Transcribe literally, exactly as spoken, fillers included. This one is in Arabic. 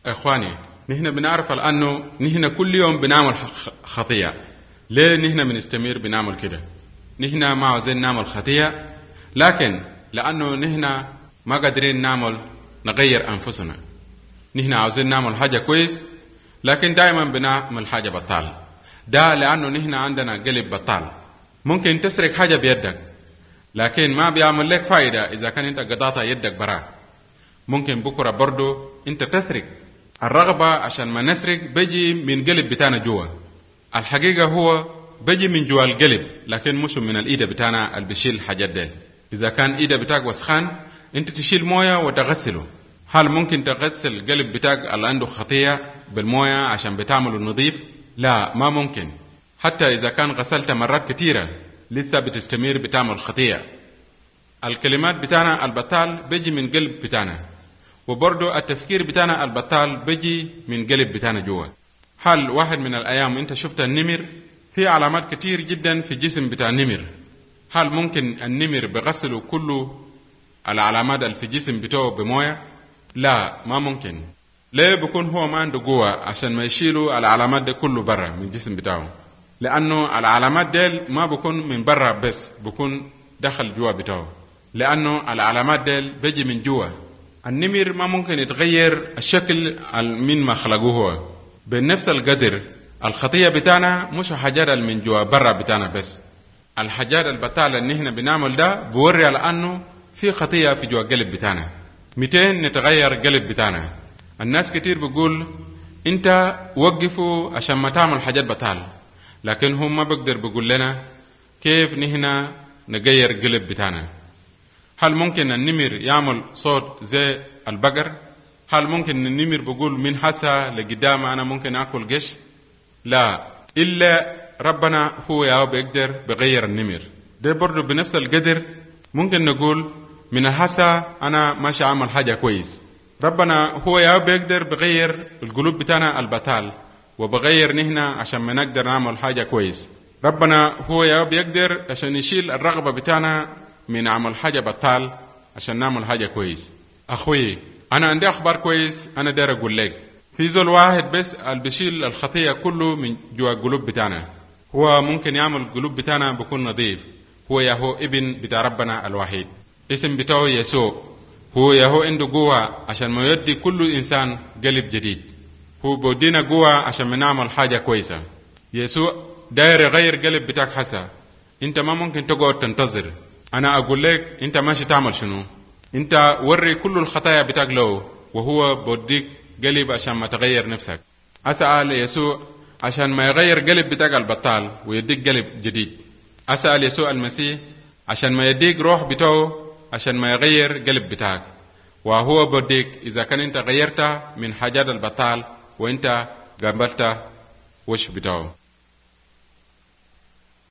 إخواني، نحن بنعرف أنه نحن كل يوم بنعمل خطيئة. ليه نحن بنستمر بنعمل كده؟ نحن ما عاوزين نعمل خطيئة، لكن لأنه نحن ما قادرين نعمل نغير أنفسنا. نحن عاوزين نعمل حاجة كويس، لكن دائما بنعمل حاجة بطال. ده لأنه نحن عندنا قلب بطال. ممكن تسرق حاجة بيدك، لكن ما بيعمل لك فائدة إذا كان أنت قضعت يدك برا. ممكن بكرة برضو أنت تسرق. الرغبة عشان ما نسرق بيجي من قلب بتاعنا جوا. الحقيقة هو بيجي من جوا القلب، لكن مش من الإيدة بتاعنا اللي بيشيل الحاجات دي. إذا كان إيدة بتاعك وسخان، أنت تشيل موية وتغسله. هل ممكن تغسل القلب بتاعك اللي عنده خطية بالموية عشان بتعمله نظيف؟ لا، ما ممكن. حتى إذا كان غسلت مرات كتيرة لسه بتستمر بتعمل خطية. الكلمات بتاعنا البطال بيجي من قلب بتاعنا، وبرضو التفكير بتاعنا البطال بيجي من قلب بتاعنا جوا. هل واحد من الأيام أنت شفت النمر؟ في علامات كتير جدا في الجسم بتاع النمر. هل ممكن النمر بغسله كله العلامات اللي في الجسم بتاعه بمويه؟ لا، ما ممكن. ليه بكون هو ما عنده قوة عشان ما يشيلوا العلامات دي كله برا من الجسم بتاعه؟ لأنه العلامات دي ما بكون من برا بس، بكون دخل جوا بتاعه، لأنه العلامات دي بيجي من جوا. النمر ما ممكن يتغير الشكل من ما خلقوه هو. بنفس القدر الخطية بتاعنا مش حاجات من جوا برا بتاعنا بس. الحاجات البطالة اللي نحن بنعمل ده بوري على أنه في خطية في جوا قلب بتاعنا. متين نتغير قلب بتاعنا. الناس كتير بيقول انت وقفوا عشان ما تعمل حاجات بطال، لكن هم ما بقدر بيقول لنا كيف نحن نغير قلب بتاعنا. هل ممكن النمر يعمل صوت زي البقر؟ هل ممكن النمر بيقول من حسا لقدام انا ممكن اكل قش؟ لا، الا ربنا هو يا بيقدر بغير النمر. ده برضه بنفس القدر ممكن نقول من الحسا انا ماشي اعمل حاجه كويس. ربنا هو يا بيقدر بغير القلوب بتاعنا البطال، وبغير نحنا عشان ما نقدر نعمل حاجه كويس. ربنا هو يا بيقدر عشان يشيل الرغبه بتاعنا من عمل حاجه بطال عشان نعمل حاجه كويس. اخوي، انا عندي اخبار كويس. انا داير اقول لك في زول واحد بس اللي بيشيل الخطيه كله من جوا القلوب بتاعنا. هو ممكن يعمل القلوب بتاعنا بكون نظيف. هو يا هو ابن بتاع ربنا الوحيد، اسم بتاعه يسوع. هو يا هو عنده قوة عشان ما يدي كل إنسان قلب جديد. هو بودينا قوة عشان ما نعمل حاجة كويسة. يسوع داير يغير قلب بتاعك حسا. انت ما ممكن تقعد تنتظر. انا اقول لك انت ماشي تعمل شنو. انت وري كل الخطايا بتاعك له، وهو بوديك قلب عشان ما تغير نفسك. اسأل يسوع عشان ما يغير قلب بتاعك البطال ويديك قلب جديد. اسأل يسوع المسيح عشان ما يديك روح بتاعه عشان ما يغير قلب بتاعك، وهو بوديك إذا كان أنت غيرت من حاجات البطال وأنت قبلت وش بتاعه.